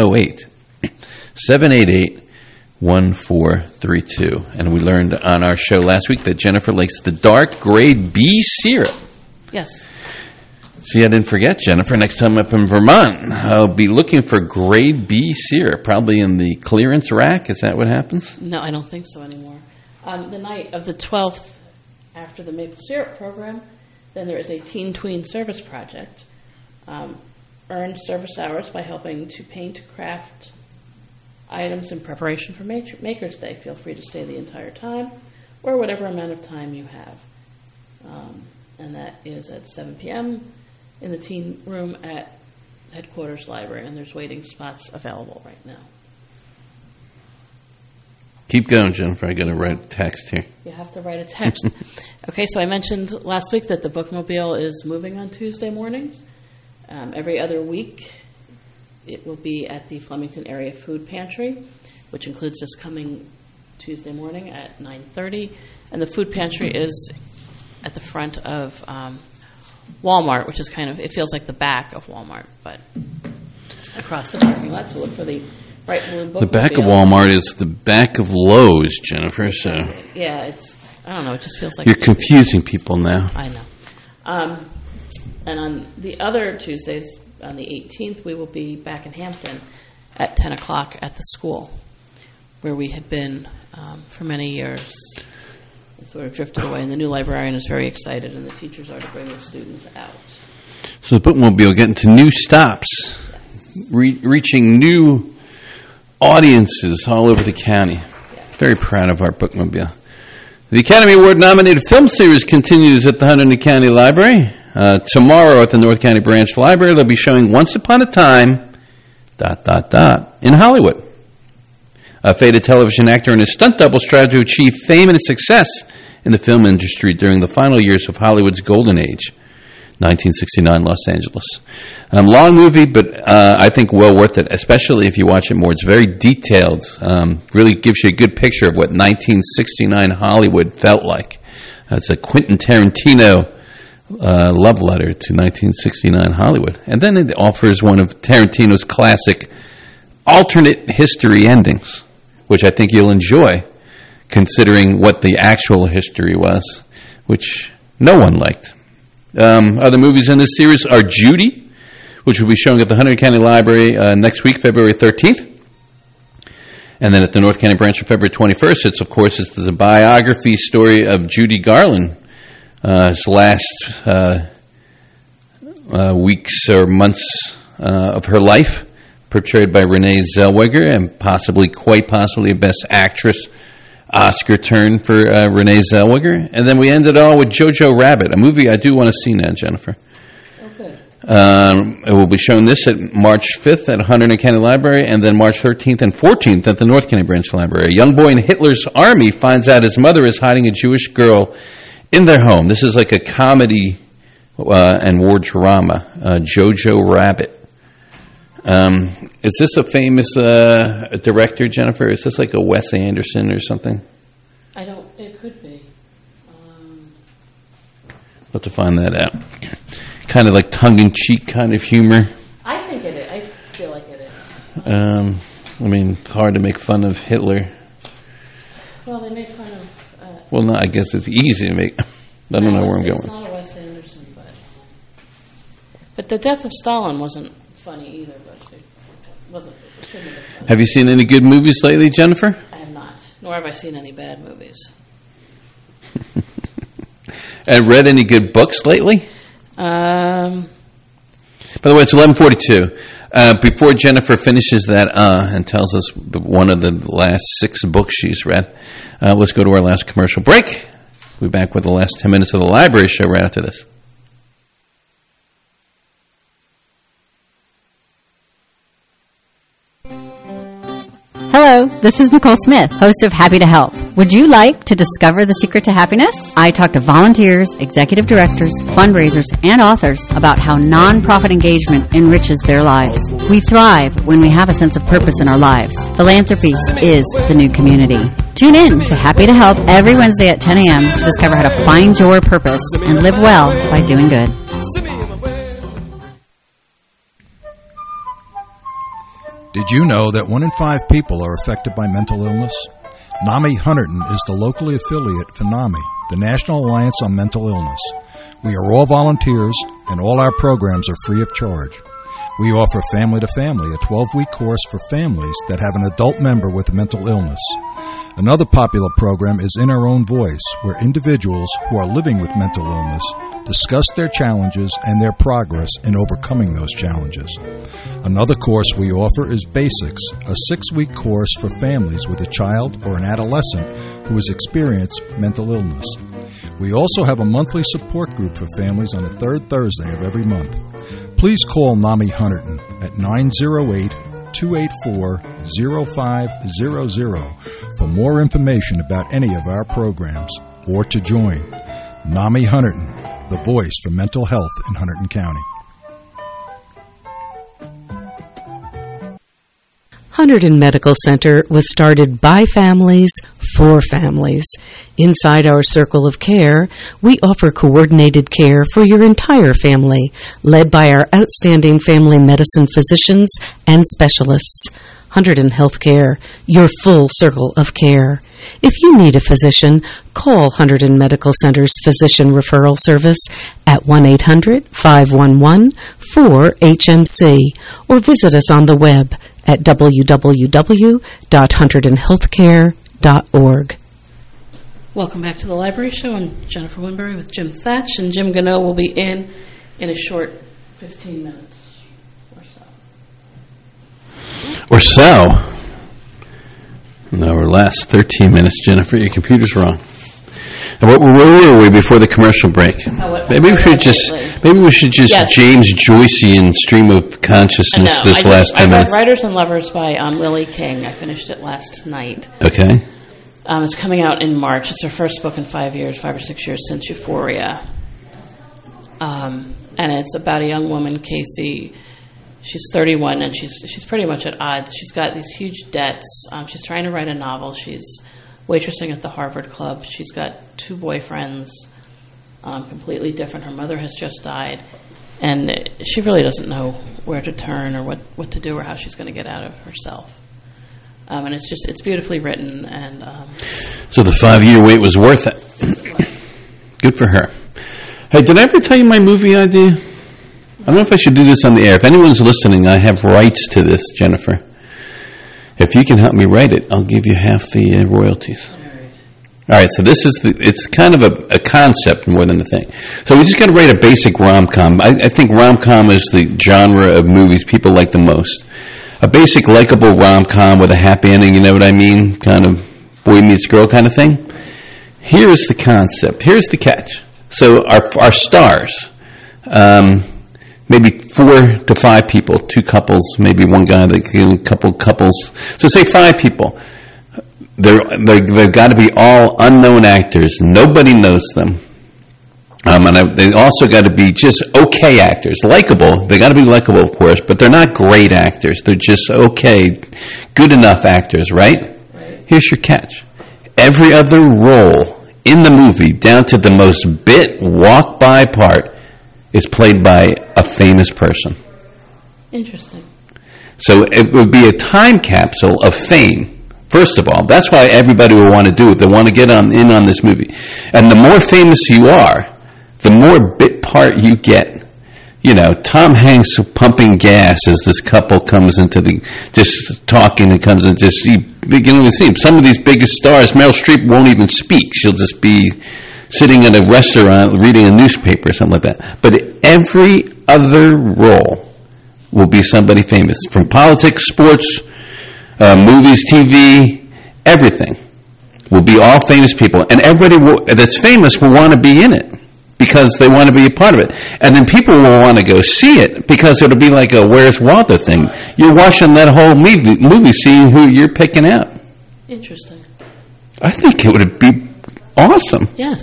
908-788-1432. And we learned on our show last week that Jennifer likes the dark grade B syrup. Yes. See, I didn't forget, Jennifer. Next time up in Vermont, I'll be looking for grade B syrup, probably in the clearance rack. Is that what happens? No, I don't think so anymore. The night of the 12th, after the maple syrup program, then there is a Teen Tween Service Project. Earn service hours by helping to paint, craft items in preparation for Maker's Day. Feel free to stay the entire time or whatever amount of time you have. And that is at 7 p.m. in the teen room at Headquarters Library, and there's waiting spots available right now. Keep going, Jennifer. I got to write a text here. You have to write a text. Okay, so I mentioned last week that the Bookmobile is moving on Tuesday mornings. Every other week, it will be at the Flemington Area Food Pantry, which includes this coming Tuesday morning at 9:30. And the food pantry is at the front of Walmart, which is kind of, it feels like the back of Walmart, but across the parking lot. So look for the Bright Blue Book. The back of Walmart is the back of Lowe's, Jennifer. So yeah, I don't know. It just feels like you're confusing people now. I know. And on the other Tuesdays, on the 18th, we will be back in Hampton at 10 o'clock at the school, where we had been for many years. It sort of drifted away, and the new librarian is very excited, and the teachers are to bring the students out. So the bookmobile getting to new stops, reaching new audiences all over the county. Very proud of our bookmobile. The Academy Award-nominated film series continues at the Hunterdon County Library. Tomorrow at the North County Branch Library, they'll be showing Once Upon a Time, ... in Hollywood. A faded television actor and his stunt double strive to achieve fame and success in the film industry during the final years of Hollywood's golden age, 1969 Los Angeles. Long movie, but I think well worth it, especially if you watch it more. It's very detailed, really gives you a good picture of what 1969 Hollywood felt like. It's a Quentin Tarantino love letter to 1969 Hollywood. And then it offers one of Tarantino's classic alternate history endings, which I think you'll enjoy, considering what the actual history was, which no one liked. Other movies in this series are Judy, which will be showing at the Hunterdon County Library next week, February 13th. And then at the North County Branch on February 21st, it's the biography story of Judy Garland, his last weeks or months of her life, portrayed by Renee Zellweger, and quite possibly a Best Actress Oscar turn for Renee Zellweger. And then we ended all with Jojo Rabbit, a movie I do want to see now, Jennifer. Okay. It will be shown this at March 5th at Hunterdon County Library, and then March 13th and 14th at the North County Branch Library. A young boy in Hitler's army finds out his mother is hiding a Jewish girl in their home. This is like a comedy and war drama, Jojo Rabbit. Is this a famous director, Jennifer? Is this like a Wes Anderson or something? It could be. We'll have to find that out. Kind of like tongue-in-cheek kind of humor. I think it is. I feel like it is. It's hard to make fun of Hitler. Well, they make fun of... well, no, I guess it's easy to make... I don't know where I'm going. It's not a Wes Anderson, but the death of Stalin wasn't funny either, but it shouldn't have been funny. Have you seen any good movies lately, Jennifer? I have not, nor have I seen any bad movies. And read any good books lately? By the way, it's 11:42. Before Jennifer finishes that and tells us one of the last 6 books she's read, let's go to our last commercial break. We'll be back with the last 10 minutes of the library show right after this. Hello, this is Nicole Smith, host of Happy to Help. Would you like to discover the secret to happiness? I talk to volunteers, executive directors, fundraisers, and authors about how nonprofit engagement enriches their lives. We thrive when we have a sense of purpose in our lives. Philanthropy is the new community. Tune in to Happy to Help every Wednesday at 10 a.m. to discover how to find your purpose and live well by doing good. Did you know that 1 in 5 people are affected by mental illness? NAMI Hunterdon is the locally affiliate for NAMI, the National Alliance on Mental Illness. We are all volunteers, and all our programs are free of charge. We offer Family to Family, a 12-week course for families that have an adult member with a mental illness. Another popular program is In Our Own Voice, where individuals who are living with mental illness discuss their challenges and their progress in overcoming those challenges. Another course we offer is Basics, a 6-week course for families with a child or an adolescent who has experienced mental illness. We also have a monthly support group for families on the 3rd Thursday of every month. Please call NAMI Hunterdon at 908-284-0500 for more information about any of our programs or to join. NAMI Hunterdon, the voice for mental health in Hunterdon County. Hunterdon Medical Center was started by families for families. Inside our circle of care, we offer coordinated care for your entire family, led by our outstanding family medicine physicians and specialists. Hunterdon Healthcare, your full circle of care. If you need a physician, call Hunterdon Medical Center's Physician Referral Service at 1-800-511-4HMC or visit us on the web at www.hunterdonhealthcare.org. Welcome back to the Library Show. I'm Jennifer Winbury with Jim Thatch, and Jim Gano will be in a short 15 minutes or so. Or so? No, or less. 13 minutes, Jennifer. Your computer's wrong. And where were we before the commercial break? Maybe we should just Yes. James Joycean stream of consciousness this last 10 I read minutes. Writers and Lovers by Lily King. I finished it last night. Okay. It's coming out in March. It's her first book in 5 or 6 years since Euphoria. And it's about a young woman, Casey. She's 31, and she's pretty much at odds. She's got these huge debts. She's trying to write a novel. She's waitressing at the Harvard Club. She's got 2 boyfriends, completely different. Her mother has just died, and she really doesn't know where to turn or what to do or how she's going to get out of herself. And it's beautifully written. And So the 5-year wait was worth it. Good for her. Hey, did I ever tell you my movie idea? I don't know if I should do this on the air. If anyone's listening, I have rights to this, Jennifer. If you can help me write it, I'll give you half the royalties. All right, so it's kind of a concept more than a thing. So we just got to write a basic rom-com. I think rom-com is the genre of movies people like the most. A basic likable rom-com with a happy ending, you know what I mean? Kind of boy meets girl kind of thing. Here's the concept. Here's the catch. So our stars, maybe 4 to 5 people, 2 couples, maybe one guy, a couple couples. So say 5 people. They've got to be all unknown actors. Nobody knows them. And they also got to be just okay actors. Likable. They got to be likable, of course, but they're not great actors. They're just okay, good enough actors, right? Here's your catch. Every other role in the movie, down to the most bit walk-by part, is played by a famous person. interesting. So it would be a time capsule of fame. First of all, that's why everybody will want to do it. They want to get in on this movie. And the more famous you are, the more bit part you get. You know, Tom Hanks pumping gas as this couple comes into just talking and comes in, just beginning to see him. Some of these biggest stars, Meryl Streep won't even speak. She'll just be sitting in a restaurant reading a newspaper or something like that. But every other role will be somebody famous. From politics, sports, movies, TV, everything will be all famous people. And everybody that's famous will want to be in it because they want to be a part of it. And then people will want to go see it because it'll be like a Where's Waldo thing. You're watching that whole movie seeing who you're picking out. Interesting. I think it would be awesome. Yes.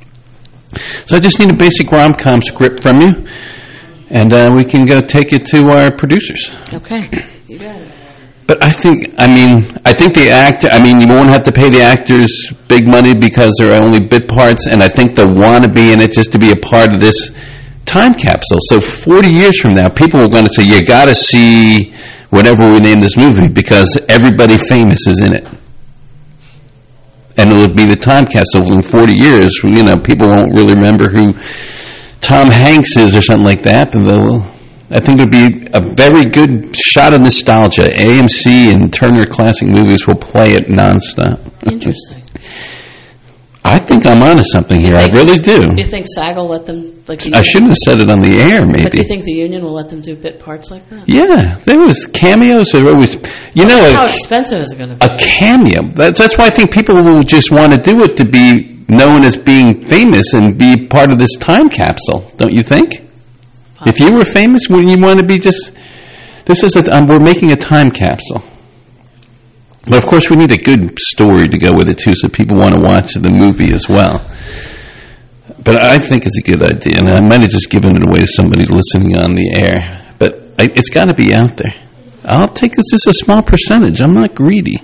So I just need a basic rom-com script from you, and we can go take it to our producers. Okay. You got it. But I think you won't have to pay the actors big money because they're only bit parts, and I think they'll want to be in it just to be a part of this time capsule. So 40 years from now, people are going to say, you got to see whatever we name this movie because everybody famous is in it. And it'll be the time capsule in 40 years. You know, people won't really remember who Tom Hanks is or something like that, but I think it would be a very good shot of nostalgia. AMC and Turner Classic Movies will play it nonstop. Interesting. I think I'm onto something here. I really do. You think SAG will let them... I shouldn't have said it on the air, maybe. But do you think the union will let them do bit parts like that? Yeah. There was cameos. There always... How expensive is it going to be? A cameo. That's why I think people will just want to do it to be known as being famous and be part of this time capsule. Don't you think? If you were famous, wouldn't you want to be just... we're making a time capsule. But of course, we need a good story to go with it, too, so people want to watch the movie as well. But I think it's a good idea, and I might have just given it away to somebody listening on the air. But it's got to be out there. I'll take just a small percentage. I'm not greedy.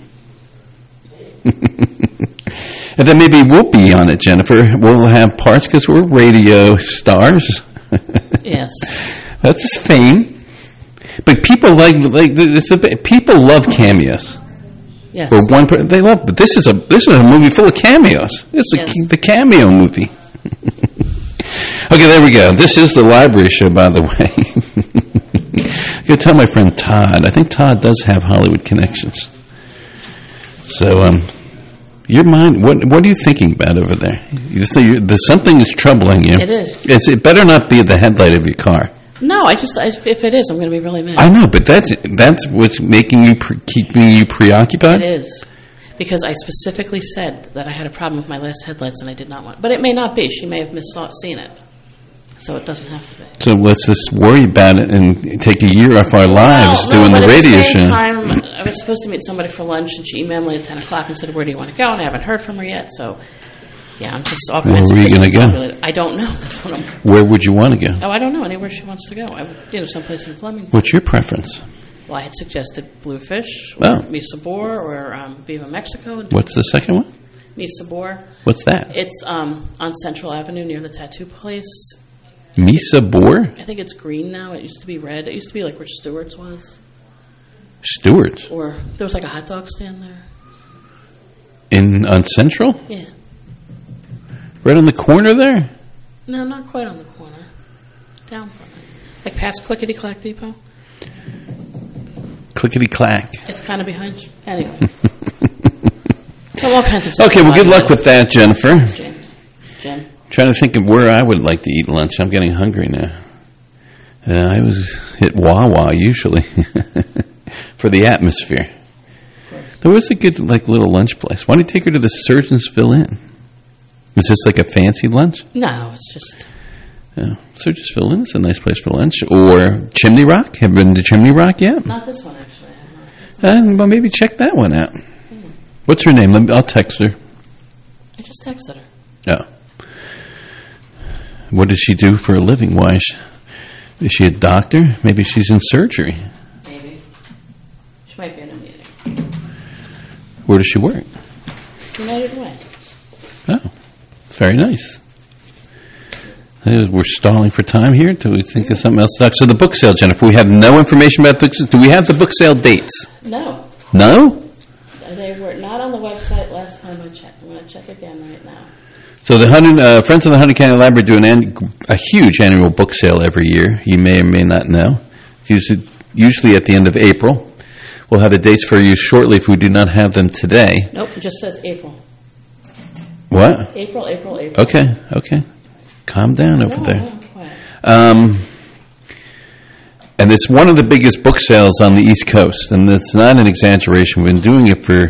And then maybe we'll be on it, Jennifer. We'll have parts because we're radio stars. Yes. That's fame. But people people love cameos. Yes. For they love. But this is a movie full of cameos. It's the cameo movie. Okay, there we go. This is the library show, by the way. I gotta tell my friend Todd. I think Todd does have Hollywood connections. So, your mind. What are you thinking about over there? There's something that's troubling you. It is. It better not be the headlight of your car. No, if it is, I'm going to be really mad. I know, but that's what's making you keeping you preoccupied. It is, because I specifically said that I had a problem with my last headlights, and I did not want. But it may not be. She may have seen it, so it doesn't have to be. So let's just worry about it and take a year off our lives doing the radio show. At the same time, I was supposed to meet somebody for lunch, and she emailed me at 10 o'clock and said, "Where do you want to go?" And I haven't heard from her yet, so. Yeah, I'm just all kinds of. Where are you going to go? I don't know. That's what Where would you want to go? Oh, I don't know. Anywhere she wants to go. Someplace in Flemington. What's your preference? Well, I had suggested Bluefish, or Mesa Bor, or Viva Mexico. What's the second one? Mesa Bor. What's that? It's on Central Avenue near the tattoo place. Mesa Bor? I think it's green now. It used to be red. It used to be like where Stewart's was. Stewart's? Or there was like a hot dog stand there. On Central? Yeah. Right on the corner there? No, not quite on the corner. Down from it. Like past Clickety Clack Depot. Clickety Clack. It's kind of behind you. Anyway. So all kinds of stuff. Okay, well, good luck with that, Jennifer. James. Jen. Trying to think of where I would like to eat lunch. I'm getting hungry now. I was hit Wawa usually for the atmosphere. There was a good little lunch place. Why don't you take her to the Surgeonsville Inn? Is this like a fancy lunch? No, it's just... Surgeonsville Inn is a nice place for lunch. Or Chimney Rock. Have you been to Chimney Rock yet? Not this one, actually. Well, maybe check that one out. What's her name? I'll text her. I just texted her. Oh. What does she do for a living? Why is she a doctor? Maybe she's in surgery. Maybe. She might be in a meeting. Where does she work? United Way. Oh. Very nice. We're stalling for time here. Do we think there's something else to talk? So the book sale, Jennifer, we have no information about the book sale. Do we have the book sale dates? No. No? They were not on the website last time I checked. I'm going to check again right now. So the Friends of the Hunter County Library do a huge annual book sale every year. You may or may not know. It's usually at the end of April. We'll have the dates for you shortly if we do not have them today. Nope, it just says April. What? April. Okay. Calm down over there. No, quiet. And it's one of the biggest book sales on the East Coast, and it's not an exaggeration. We've been doing it for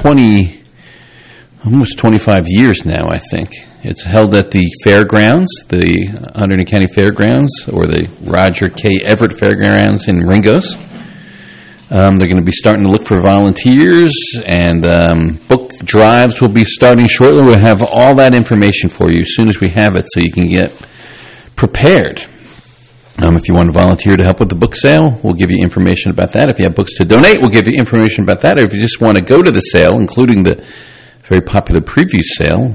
almost 25 years now, I think. It's held at the fairgrounds, the Hunterdon County Fairgrounds, or the Roger K. Everett Fairgrounds in Ringgoes. They're going to be starting to look for volunteers, and book drives will be starting shortly. We'll have all that information for you as soon as we have it, so you can get prepared. If you want to volunteer to help with the book sale, we'll give you information about that. If you have books to donate, we'll give you information about that. Or if you just want to go to the sale, including the very popular preview sale,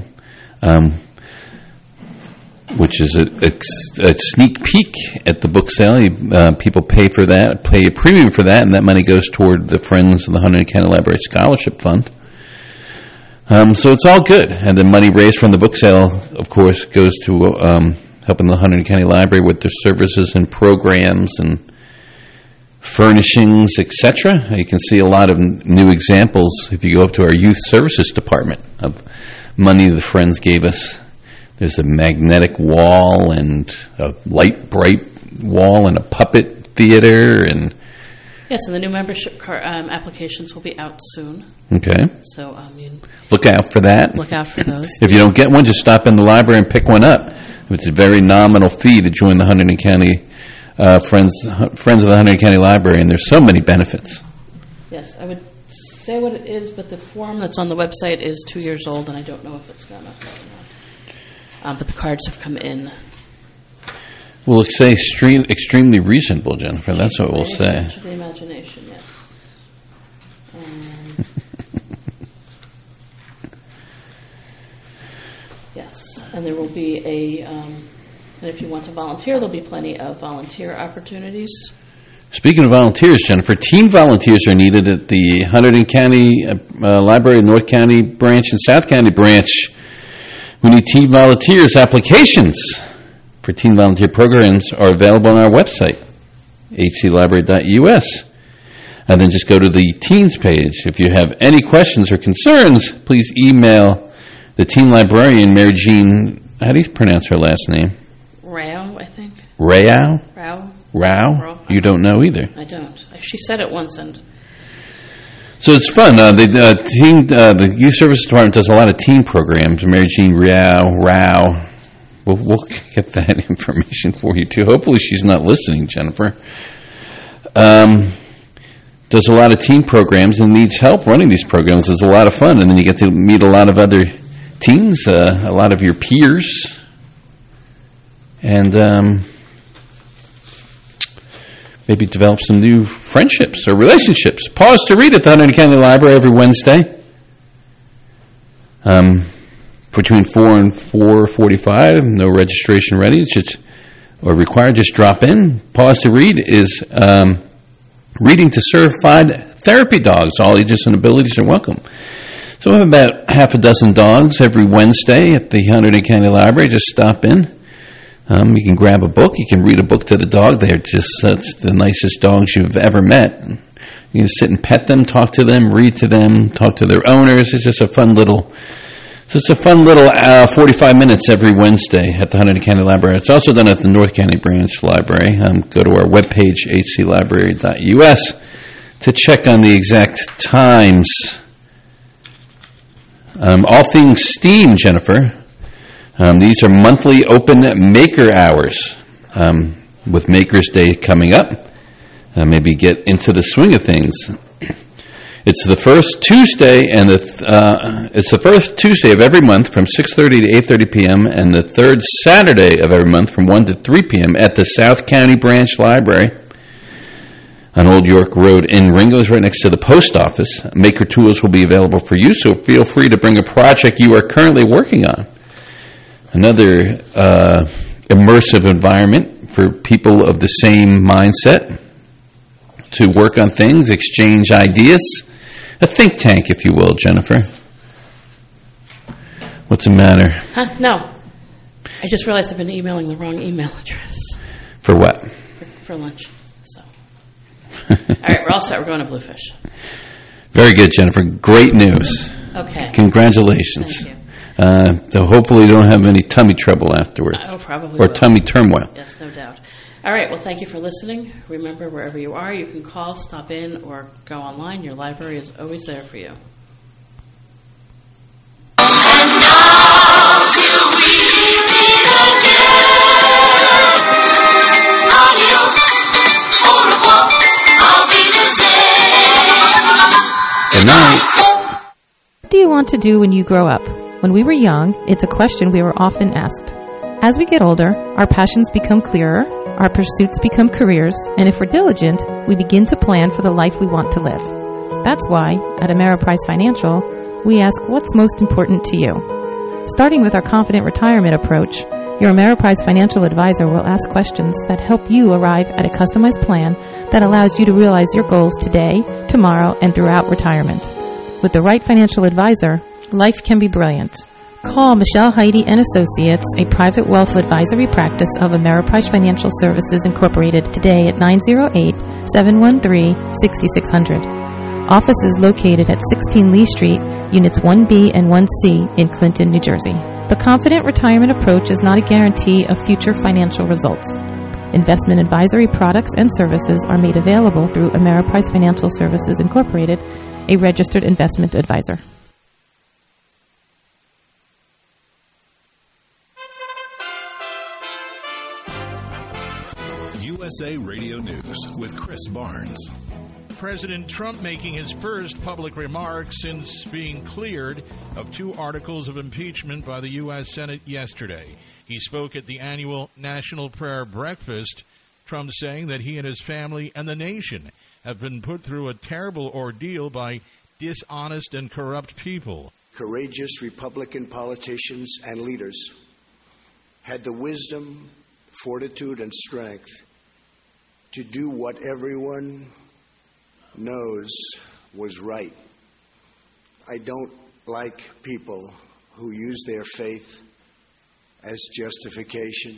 which is a sneak peek at the book sale. People pay for that, pay a premium for that, and that money goes toward the Friends of the Hunterdon County Library Scholarship Fund. So it's all good. And the money raised from the book sale, of course, goes to helping the Hunterdon County Library with their services and programs and furnishings, etc. You can see a lot of new examples if you go up to our youth services department of money the Friends gave us. There's a magnetic wall and a light bright wall and a puppet theater. And yes, and the new membership applications will be out soon. Okay. So look out for that. Look out for those. If you don't get one, just stop in the library and pick one up. It's a very nominal fee to join the Hunterdon County Friends of the Hunterdon County Library, and there's so many benefits. Yes, I would say what it is, but the form that's on the website is 2 years old, and I don't know if it's gone up or not. But the cards have come in. We'll say extremely reasonable, Jennifer. That's what we'll say. To the imagination, yes. Yes, and there will be and if you want to volunteer, there'll be plenty of volunteer opportunities. Speaking of volunteers, Jennifer, teen volunteers are needed at the Hunterdon County Library, North County branch, and South County branch. We need teen volunteers. Applications for teen volunteer programs are available on our website, hclibrary.us. And then just go to the teens page. If you have any questions or concerns, please email the teen librarian, Mary Jean, how do you pronounce her last name? Rao, I think. Rao? Rao? You don't know either. I don't. She said it once, and so it's fun. The Youth Services Department does a lot of teen programs. Mary Jean Rao. We'll get that information for you too. Hopefully, she's not listening, Jennifer. Does a lot of teen programs and needs help running these programs. It's a lot of fun, and then you get to meet a lot of other teens, a lot of your peers, and maybe develop some new friendships or relationships. Pause to read at the Hunterdon County Library every Wednesday between 4 and 4:45. No registration ready. It's just or required. Just drop in. Pause to read is reading to certified therapy dogs. All ages and abilities are welcome. So we have about half a dozen dogs every Wednesday at the Hunterdon County Library. Just stop in. You can grab a book. You can read a book to the dog. They're just the nicest dogs you've ever met. You can sit and pet them, talk to them, read to them, talk to their owners. It's just a fun little 45 minutes every Wednesday at the Hunterdon County Library. It's also done at the North County Branch Library. Go to our webpage, hclibrary.us, to check on the exact times. All things STEAM, Jennifer. These are monthly open maker hours. With Maker's Day coming up, maybe get into the swing of things. It's the first Tuesday, and it's the first Tuesday of every month from 6:30 to 8:30 p.m., and the third Saturday of every month from 1 to 3 p.m. at the South County Branch Library on Old York Road in Ringo's, right next to the post office. Maker tools will be available for you, so feel free to bring a project you are currently working on. Another immersive environment for people of the same mindset to work on things, exchange ideas. A think tank, if you will, Jennifer. What's the matter? No. I just realized I've been emailing the wrong email address. For what? For lunch. So. All right, we're all set. We're going to Bluefish. Very good, Jennifer. Great news. Okay. Congratulations. Thank you. So hopefully you don't have any tummy trouble afterwards. Oh, probably. Or will. tummy turmoil. Yes, no doubt. All right, well, thank you for listening. Remember, wherever you are, you can call, stop in, or go online. Your library is always there for you. And now, till we meet again. Adios, au revoir, I'll be the same. Good night. What do you want to do when you grow up? When we were young, it's a question we were often asked. As we get older, our passions become clearer, our pursuits become careers, and if we're diligent, we begin to plan for the life we want to live. That's why, at Ameriprise Financial, we ask what's most important to you. Starting with our Confident Retirement approach, your Ameriprise Financial advisor will ask questions that help you arrive at a customized plan that allows you to realize your goals today, tomorrow, and throughout retirement. With the right financial advisor, life can be brilliant. Call Michelle Heidi & Associates, a private wealth advisory practice of Ameriprise Financial Services Incorporated, today at 908-713-6600. Office is located at 16 Lee Street, Units 1B and 1C in Clinton, New Jersey. The Confident Retirement approach is not a guarantee of future financial results. Investment advisory products and services are made available through Ameriprise Financial Services Incorporated, a registered investment advisor. USA Radio News with Chris Barnes. President Trump making his first public remarks since being cleared of 2 articles of impeachment by the U.S. Senate yesterday. He spoke at the annual National Prayer Breakfast, Trump saying that he and his family and the nation have been put through a terrible ordeal by dishonest and corrupt people. Courageous Republican politicians and leaders had the wisdom, fortitude, and strength to do what everyone knows was right. I don't like people who use their faith as justification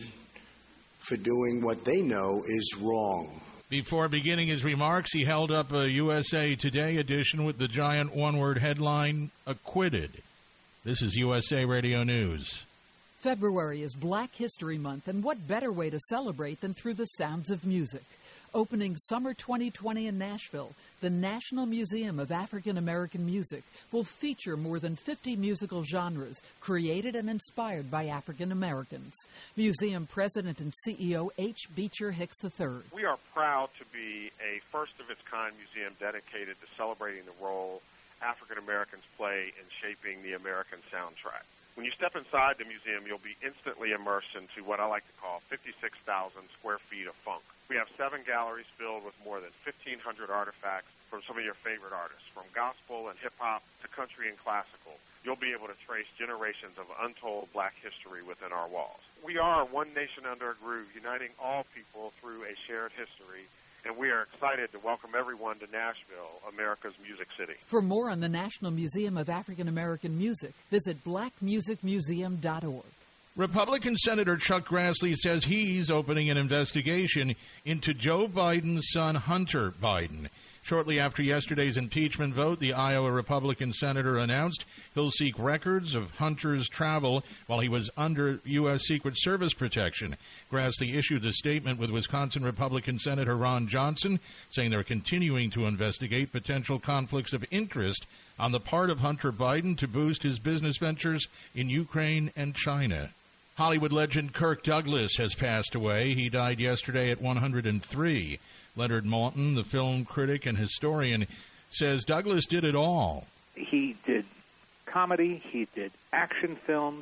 for doing what they know is wrong. Before beginning his remarks, he held up a USA Today edition with the giant one-word headline, "Acquitted." This is USA Radio News. February is Black History Month, and what better way to celebrate than through the sounds of music? Opening summer 2020 in Nashville, the National Museum of African American Music will feature more than 50 musical genres created and inspired by African Americans. Museum President and CEO H. Beecher Hicks III. We are proud to be a first-of-its-kind museum dedicated to celebrating the role African Americans play in shaping the American soundtrack. When you step inside the museum, you'll be instantly immersed into what I like to call 56,000 square feet of funk. We have 7 galleries filled with more than 1,500 artifacts from some of your favorite artists, from gospel and hip-hop to country and classical. You'll be able to trace generations of untold Black history within our walls. We are one nation under a groove, uniting all people through a shared history, and we are excited to welcome everyone to Nashville, America's music city. For more on the National Museum of African American Music, visit blackmusicmuseum.org. Republican Senator Chuck Grassley says he's opening an investigation into Joe Biden's son, Hunter Biden. Shortly after yesterday's impeachment vote, the Iowa Republican senator announced he'll seek records of Hunter's travel while he was under U.S. Secret Service protection. Grassley issued a statement with Wisconsin Republican Senator Ron Johnson, saying they're continuing to investigate potential conflicts of interest on the part of Hunter Biden to boost his business ventures in Ukraine and China. Hollywood legend Kirk Douglas has passed away. He died yesterday at 103. Leonard Maltin, the film critic and historian, says Douglas did it all. He did comedy, he did action films,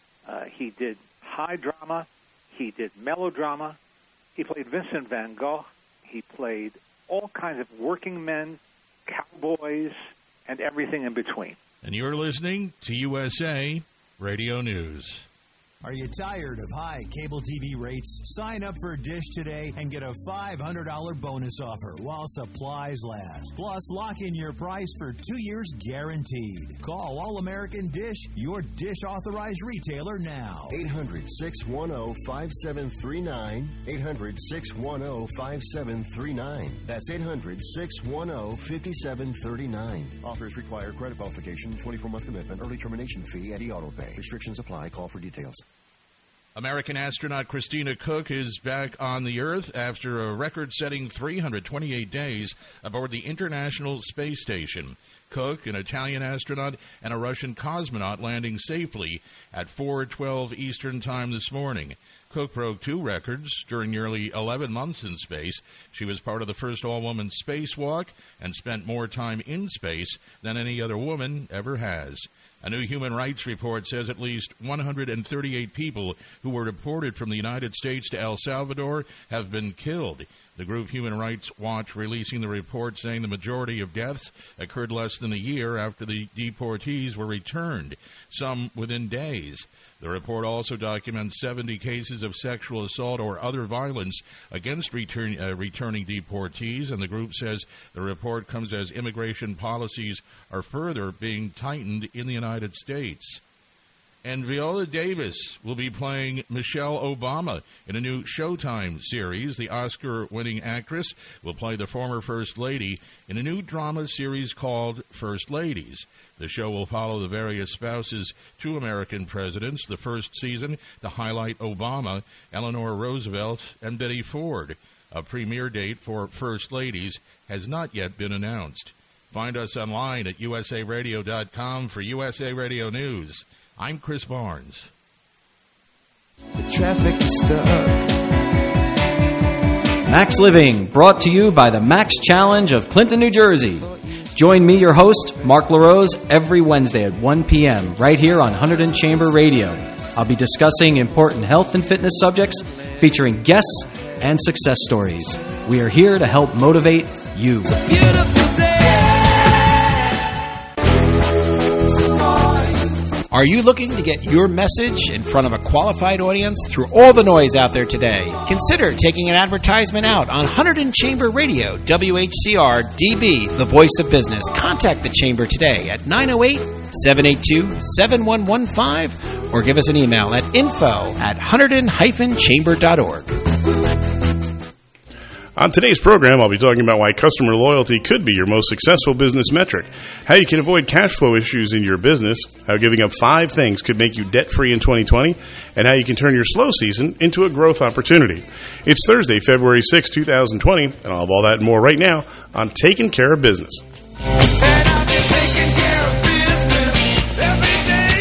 he did high drama, he did melodrama, he played Vincent van Gogh, he played all kinds of working men, cowboys, and everything in between. And you're listening to USA Radio News. Are you tired of high cable TV rates? Sign up for Dish today and get a $500 bonus offer while supplies last. Plus, lock in your price for 2 years guaranteed. Call All-American Dish, your Dish authorized retailer now. 800-610-5739. 800-610-5739. That's 800-610-5739. Offers require credit qualification, 24-month commitment, early termination fee, and e-auto pay. Restrictions apply. Call for details. American astronaut Christina Koch is back on the Earth after a record-setting 328 days aboard the International Space Station. Koch, an Italian astronaut, and a Russian cosmonaut landing safely at 4:12 Eastern Time this morning. Koch broke 2 records during nearly 11 months in space. She was part of the first all-woman spacewalk and spent more time in space than any other woman ever has. A new human rights report says at least 138 people who were deported from the United States to El Salvador have been killed. The group Human Rights Watch releasing the report saying the majority of deaths occurred less than a year after the deportees were returned, some within days. The report also documents 70 cases of sexual assault or other violence against returning deportees, and the group says the report comes as immigration policies are further being tightened in the United States. And Viola Davis will be playing Michelle Obama in a new Showtime series. The Oscar-winning actress will play the former First Lady in a new drama series called First Ladies. The show will follow the various spouses to American presidents. The first season to highlight Obama, Eleanor Roosevelt, and Betty Ford. A premiere date for First Ladies has not yet been announced. Find us online at usaradio.com for USA Radio News. I'm Chris Barnes. The traffic is stuck. Max Living, brought to you by the Max Challenge of Clinton, New Jersey. Join me, your host, Mark LaRose, every Wednesday at 1 p.m. right here on Hunterdon Chamber Radio. I'll be discussing important health and fitness subjects, featuring guests and success stories. We are here to help motivate you. It's a beautiful day. Are you looking to get your message in front of a qualified audience through all the noise out there today? Consider taking an advertisement out on Hunterdon Chamber Radio, WHCR DB, the voice of business. Contact the Chamber today at 908-782-7115 or give us an email at info@hunterdon-chamber.org. On today's program, I'll be talking about why customer loyalty could be your most successful business metric, how you can avoid cash flow issues in your business, how giving up 5 things could make you debt-free in 2020, and how you can turn your slow season into a growth opportunity. It's Thursday, February 6, 2020, and I'll have all that and more right now on Taking Care of Business.